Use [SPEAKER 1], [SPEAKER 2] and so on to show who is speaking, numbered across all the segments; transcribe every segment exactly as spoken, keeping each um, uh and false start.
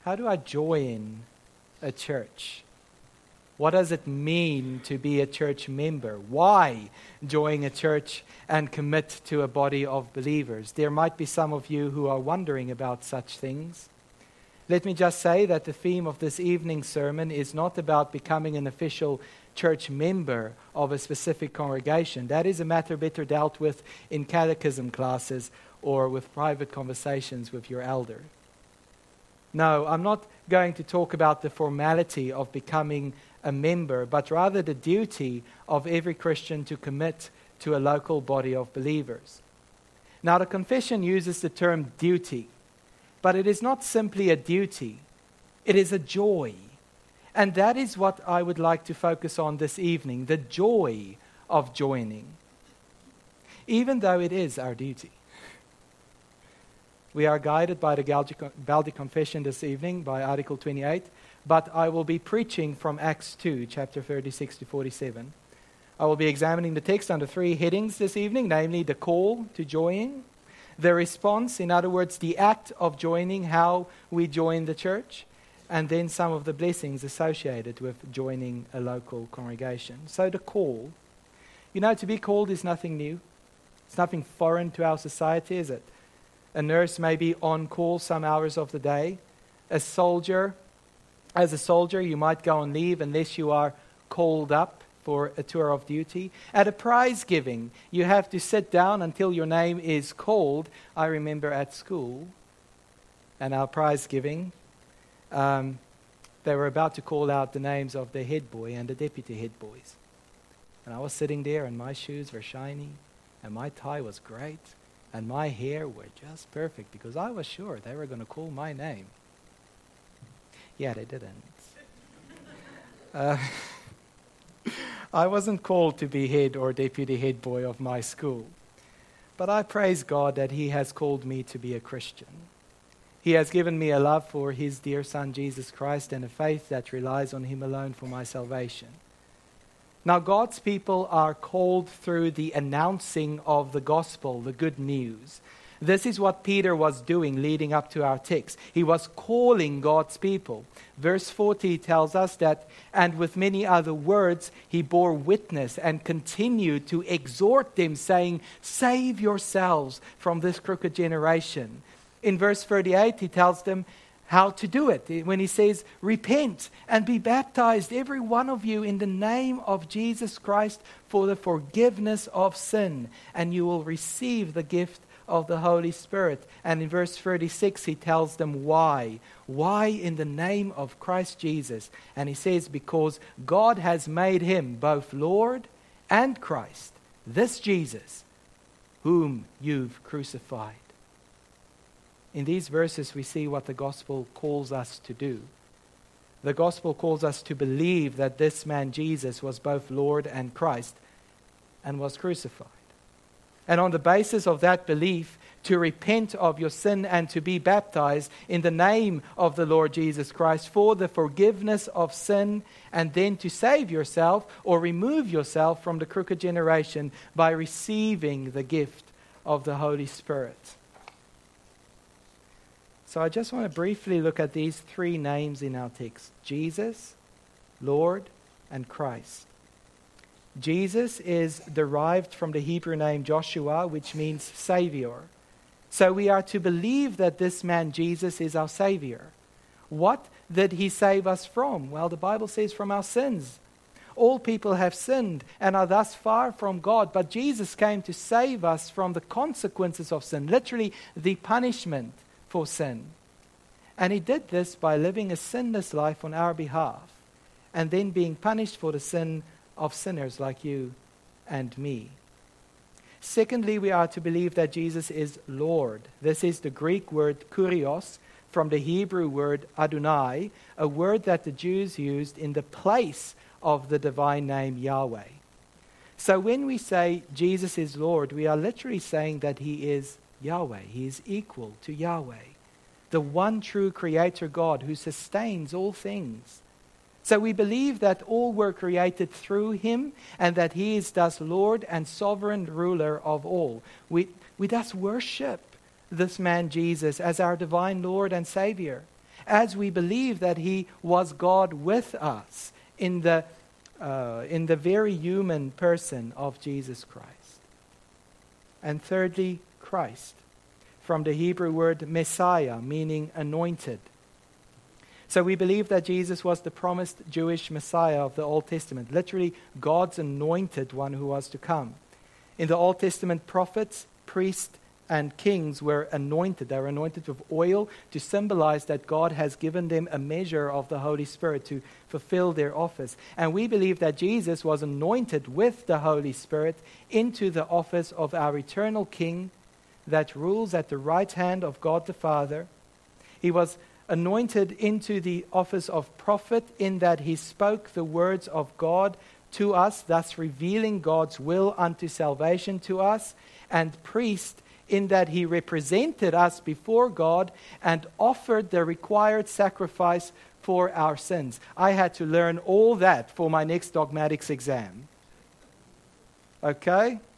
[SPEAKER 1] how do I join a church? What does it mean to be a church member? Why join a church and commit to a body of believers? There might be some of you who are wondering about such things. Let me just say that the theme of this evening's sermon is not about becoming an official church member of a specific congregation. That is a matter better dealt with in catechism classes or with private conversations with your elder. No, I'm not going to talk about the formality of becoming a member, but rather the duty of every Christian to commit to a local body of believers. Now, the confession uses the term duty, but it is not simply a duty, it is a joy. And that is what I would like to focus on this evening, the joy of joining, even though it is our duty. We are guided by the Baldi Confession this evening, by Article twenty-eight, but I will be preaching from Acts two, chapter thirty-six to forty-seven. I will be examining the text under three headings this evening, namely the call to join, the response, in other words, the act of joining, how we join the church, and then some of the blessings associated with joining a local congregation. So the call. You know, to be called is nothing new. It's nothing foreign to our society, is it? A nurse may be on call some hours of the day. A soldier, as a soldier, you might go on leave unless you are called up for a tour of duty. At a prize giving, you have to sit down until your name is called. I remember at school, and our prize giving, um, they were about to call out the names of the head boy and the deputy head boys. And I was sitting there, and my shoes were shiny, and my tie was great, and my hair were just perfect, because I was sure they were going to call my name. Yeah, they didn't. Uh, I wasn't called to be head or deputy head boy of my school, but I praise God that He has called me to be a Christian. He has given me a love for His dear Son, Jesus Christ, and a faith that relies on Him alone for my salvation. Now, God's people are called through the announcing of the gospel, the good news. This is what Peter was doing leading up to our text. He was calling God's people. Verse forty tells us that, and with many other words, he bore witness and continued to exhort them, saying, "Save yourselves from this crooked generation." In verse thirty-eight, he tells them how to do it. When he says, "Repent and be baptized, every one of you, in the name of Jesus Christ for the forgiveness of sin, and you will receive the gift of the Holy Spirit." And in verse thirty-six, he tells them why. Why in the name of Christ Jesus? And he says, because God has made Him both Lord and Christ, this Jesus, whom you've crucified. In these verses, we see what the gospel calls us to do. The gospel calls us to believe that this man Jesus was both Lord and Christ and was crucified. And on the basis of that belief, to repent of your sin and to be baptized in the name of the Lord Jesus Christ for the forgiveness of sin, and then to save yourself or remove yourself from the crooked generation by receiving the gift of the Holy Spirit. So I just want to briefly look at these three names in our text: Jesus, Lord, and Christ. Jesus is derived from the Hebrew name Joshua, which means Savior. So we are to believe that this man Jesus is our Savior. What did He save us from? Well, the Bible says from our sins. All people have sinned and are thus far from God, but Jesus came to save us from the consequences of sin, literally the punishment for sin. And He did this by living a sinless life on our behalf, and then being punished for the sin of sinners like you and me. Secondly, we are to believe that Jesus is Lord. This is the Greek word kurios from the Hebrew word Adonai, a word that the Jews used in the place of the divine name Yahweh. So when we say Jesus is Lord, we are literally saying that He is Yahweh. He is equal to Yahweh, the one true Creator God who sustains all things. So we believe that all were created through Him, and that He is thus Lord and sovereign ruler of all. We, we thus worship this man Jesus as our divine Lord and Savior. as we believe that he was God with us in the, uh, in the very human person of Jesus Christ. And thirdly, Christ, from the Hebrew word Messiah, meaning anointed. So we believe that Jesus was the promised Jewish Messiah of the Old Testament, literally God's anointed one who was to come. In the Old Testament, prophets, priests, and kings were anointed. They were anointed with oil to symbolize that God has given them a measure of the Holy Spirit to fulfill their office. And we believe that Jesus was anointed with the Holy Spirit into the office of our eternal King that rules at the right hand of God the Father. He was anointed into the office of prophet in that he spoke the words of God to us, thus revealing God's will unto salvation to us, and priest in that he represented us before God and offered the required sacrifice for our sins. I had to learn all that for my next dogmatics exam. Okay?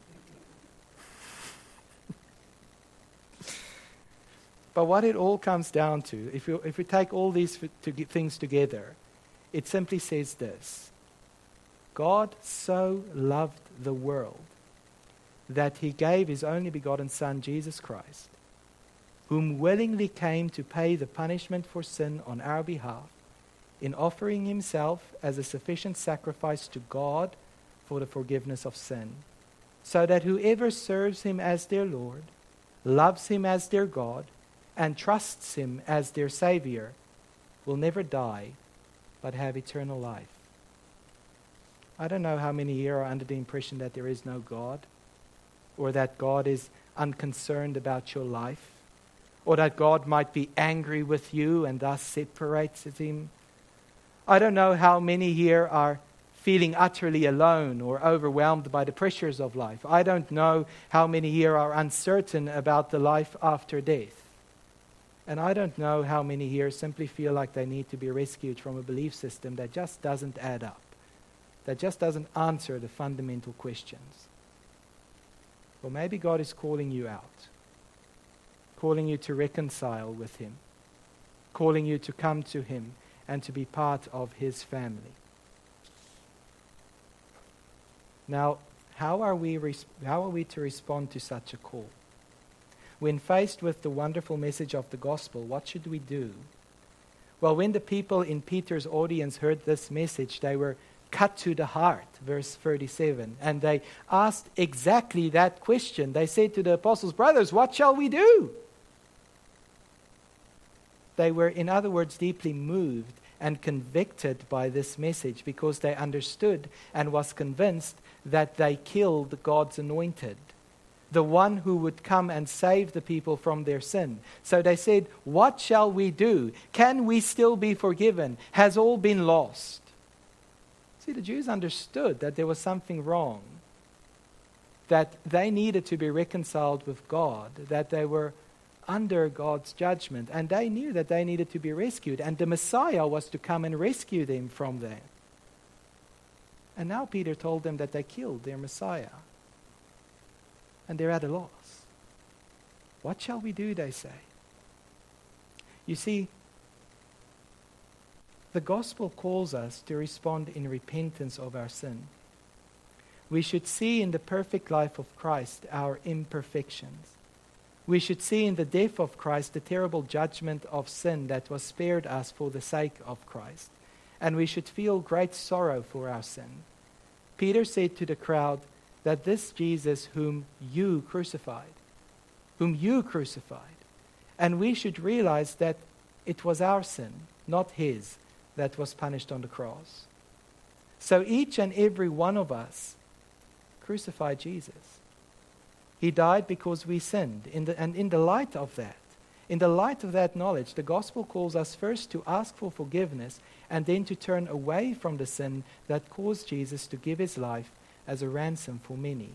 [SPEAKER 1] But what it all comes down to, if you, if we take all these to things together, it simply says this: God so loved the world that he gave his only begotten Son, Jesus Christ, whom willingly came to pay the punishment for sin on our behalf, in offering himself as a sufficient sacrifice to God for the forgiveness of sin, so that whoever serves him as their Lord, loves him as their God, and trusts him as their Savior will never die, but have eternal life. I don't know how many here are under the impression that there is no God, or that God is unconcerned about your life, or that God might be angry with you and thus separates him. I don't know how many here are feeling utterly alone or overwhelmed by the pressures of life. I don't know how many here are uncertain about the life after death. And I don't know how many here simply feel like they need to be rescued from a belief system that just doesn't add up, that just doesn't answer the fundamental questions. Well, maybe God is calling you out, calling you to reconcile with him, calling you to come to him and to be part of his family. Now, how are we res- how are we to respond to such a call? When faced with the wonderful message of the gospel, what should we do? Well, when the people in Peter's audience heard this message, they were cut to the heart, verse thirty-seven, and they asked exactly that question. They said to the apostles, "Brothers, what shall we do?" They were, in other words, deeply moved and convicted by this message because they understood and was convinced that they killed God's anointed, the one who would come and save the people from their sin. So they said, "What shall we do? Can we still be forgiven? Has all been lost?" See, the Jews understood that there was something wrong, that they needed to be reconciled with God, that they were under God's judgment, and they knew that they needed to be rescued, and the Messiah was to come and rescue them from that. And now Peter told them that they killed their Messiah, and they're at a loss. What shall we do, they say? You see, the gospel calls us to respond in repentance of our sin. We should see in the perfect life of Christ our imperfections. We should see in the death of Christ the terrible judgment of sin that was spared us for the sake of Christ. And we should feel great sorrow for our sin. Peter said to the crowd that this Jesus whom you crucified, whom you crucified, and we should realize that it was our sin, not his, that was punished on the cross. So each and every one of us crucified Jesus. He died because we sinned. In the, and in the light of that, in the light of that knowledge, the gospel calls us first to ask for forgiveness and then to turn away from the sin that caused Jesus to give his life as a ransom for many.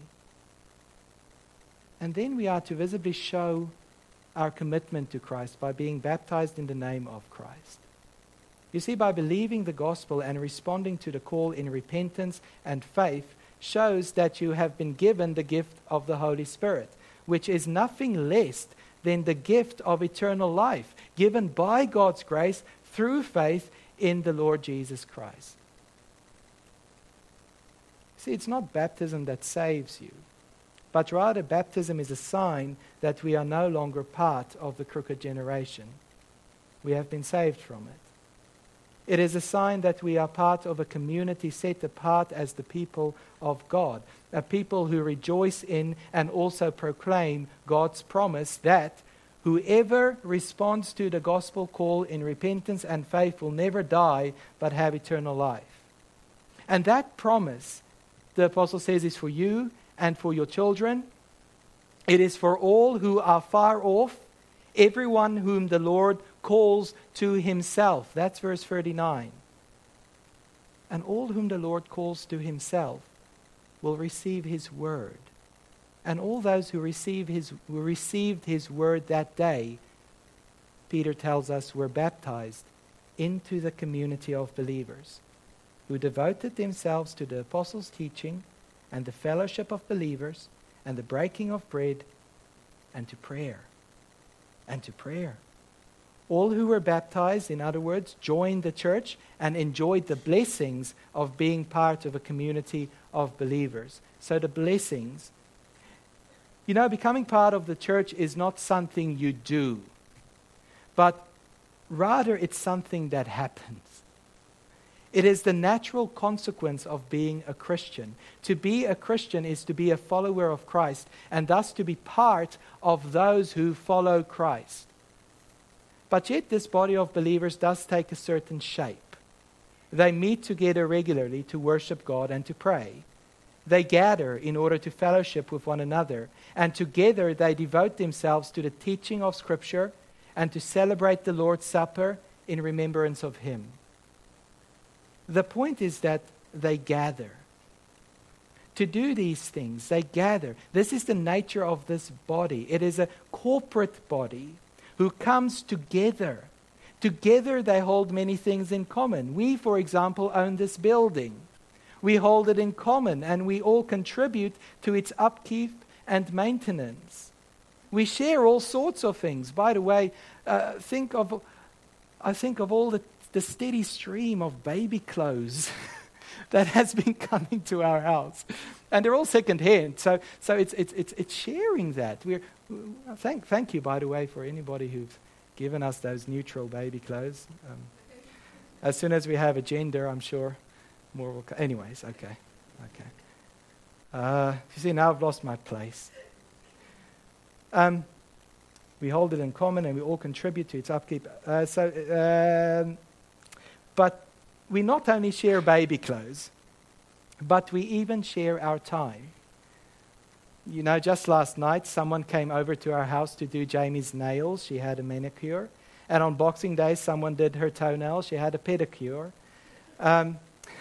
[SPEAKER 1] And then we are to visibly show our commitment to Christ by being baptized in the name of Christ. You see, by believing the gospel and responding to the call in repentance and faith shows that you have been given the gift of the Holy Spirit, which is nothing less than the gift of eternal life given by God's grace through faith in the Lord Jesus Christ. See, it's not baptism that saves you, but rather baptism is a sign that we are no longer part of the crooked generation. We have been saved from it. It is a sign that we are part of a community set apart as the people of God, a people who rejoice in and also proclaim God's promise that whoever responds to the gospel call in repentance and faith will never die but have eternal life. And that promise, the apostle says, is for you and for your children. It is for all who are far off, everyone whom the Lord calls to himself. That's verse thirty-nine. And all whom the Lord calls to himself will receive his word. And all those who receive his, who received his word that day, Peter tells us, were baptized into the community of believers who devoted themselves to the apostles' teaching and the fellowship of believers and the breaking of bread and to prayer. And to prayer. All who were baptized, in other words, joined the church and enjoyed the blessings of being part of a community of believers. So the blessings, you know, becoming part of the church is not something you do, but rather it's something that happens. It is the natural consequence of being a Christian. To be a Christian is to be a follower of Christ, and thus to be part of those who follow Christ. But yet this body of believers does take a certain shape. They meet together regularly to worship God and to pray. They gather in order to fellowship with one another, and together they devote themselves to the teaching of Scripture and to celebrate the Lord's Supper in remembrance of Him. The point is that they gather. To do these things, they gather. This is the nature of this body. It is a corporate body who comes together. Together they hold many things in common. We, for example, own this building. We hold it in common and we all contribute to its upkeep and maintenance. We share all sorts of things. By the way, uh, think of, I think of all the the steady stream of baby clothes that has been coming to our house. And they're all second-hand. So so it's it's it's it's sharing that. We're thank thank you, by the way, for anybody who's given us those neutral baby clothes. Um, as soon as we have a gender, I'm sure more will come. Anyways, okay. Okay. Uh, you see, now I've lost my place. Um, we hold it in common and we all contribute to its upkeep. Uh, so... Um, But we not only share baby clothes, but we even share our time. You know, just last night, someone came over to our house to do Jamie's nails. She had a manicure. And on Boxing Day, someone did her toenails. She had a pedicure. Um,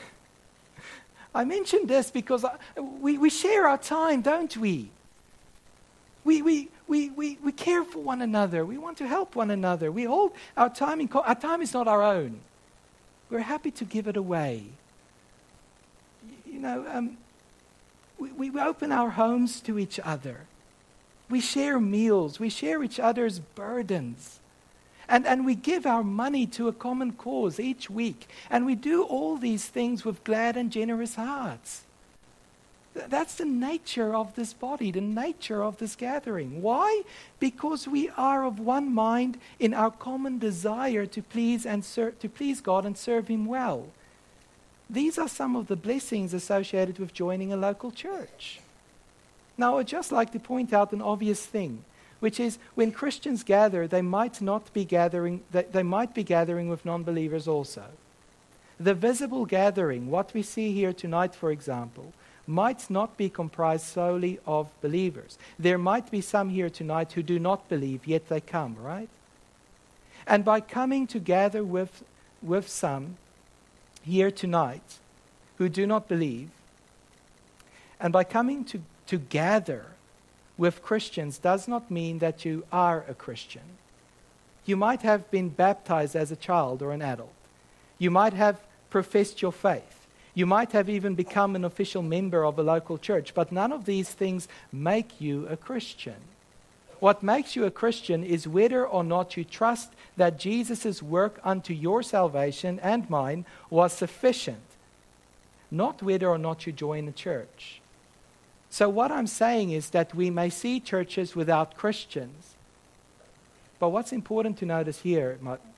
[SPEAKER 1] I mentioned this because I, we, we share our time, don't we? We, we, we, we, we care for one another. We want to help one another. We hold our time in co- our time is not our own. We're happy to give it away. You know, um, we, we open our homes to each other. We share meals. We share each other's burdens. And, and we give our money to a common cause each week. And we do all these things with glad and generous hearts. That's the nature of this body, the nature of this gathering. Why? Because we are of one mind in our common desire to please and ser- to please God and serve Him well. These are some of the blessings associated with joining a local church. Now, I'd just like to point out an obvious thing, which is when Christians gather, they might not be gathering. They, they might be gathering with non-believers also. The visible gathering, what we see here tonight, for example, might not be comprised solely of believers. There might be some here tonight who do not believe, yet they come, right? And by coming together with, with some here tonight who do not believe, and by coming to, to gather with Christians does not mean that you are a Christian. You might have been baptized as a child or an adult. You might have professed your faith. You might have even become an official member of a local church, but none of these things make you a Christian. what makes you a Christian is whether or not you trust that Jesus' work unto your salvation and mine was sufficient, not whether or not you join a church. So what I'm saying is that we may see churches without Christians. But what's important to notice here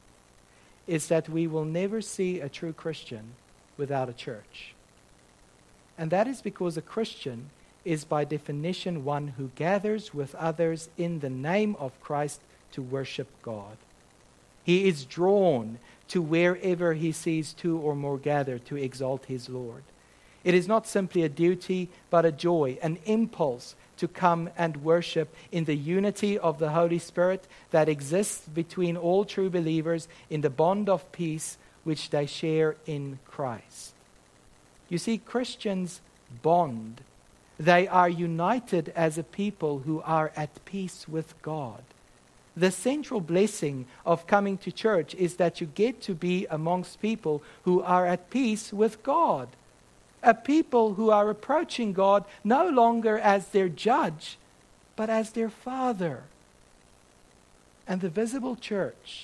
[SPEAKER 1] is that we will never see a true Christian without a church. And that is because a Christian is by definition one who gathers with others in the name of Christ to worship God. He is drawn to wherever he sees two or more gathered to exalt his Lord. It is not simply a duty, but a joy, an impulse to come and worship in the unity of the Holy Spirit that exists between all true believers in the bond of peace which they share in Christ. You see, Christians bond. They are united as a people who are at peace with God. The central blessing of coming to church is that you get to be amongst people who are at peace with God. A people who are approaching God no longer as their judge, but as their Father. And the visible church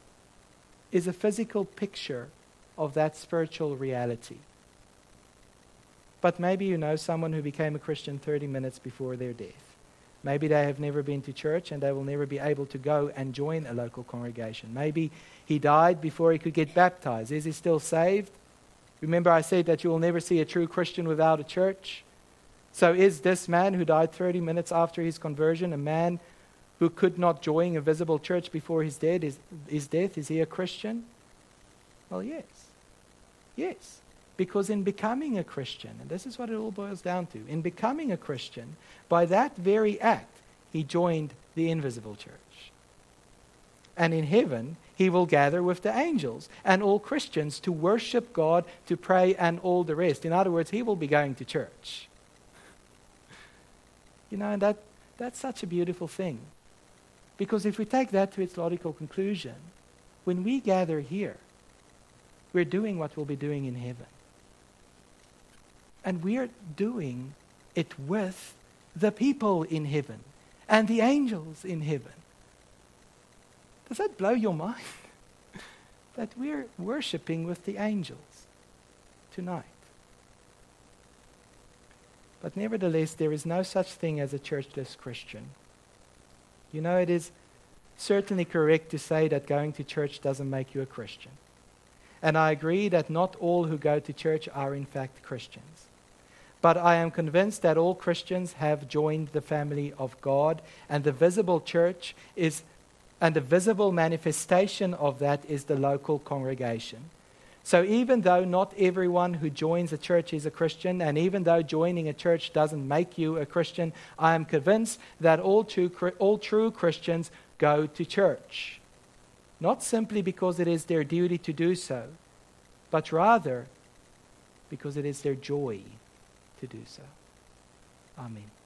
[SPEAKER 1] is a physical picture of that spiritual reality. But maybe you know someone who became a Christian thirty minutes before their death. Maybe they have never been to church and they will never be able to go and join a local congregation. Maybe he died before he could get baptized. Is he still saved? Remember I said that you will never see a true Christian without a church? So is this man who died thirty minutes after his conversion a man who could not join a visible church before his death? Is, his death? Is he a Christian? Well, yes. Yes. Because in becoming a Christian, and this is what it all boils down to, in becoming a Christian, by that very act, he joined the invisible church. And in heaven, he will gather with the angels and all Christians to worship God, to pray, and all the rest. In other words, he will be going to church. You know, and that, that's such a beautiful thing. Because if we take that to its logical conclusion, when we gather here, we're doing what we'll be doing in heaven. And we're doing it with the people in heaven and the angels in heaven. Does that blow your mind? That we're worshiping with the angels tonight. But nevertheless, there is no such thing as a churchless Christian. You know, it is certainly correct to say that going to church doesn't make you a Christian. And I agree that not all who go to church are in fact Christians. But I am convinced that all Christians have joined the family of God, and the visible church is, and the visible manifestation of that is the local congregation. So even though not everyone who joins a church is a Christian, and even though joining a church doesn't make you a Christian, I am convinced that all true, all true Christians go to church. Not simply because it is their duty to do so, but rather because it is their joy to do so. Amen.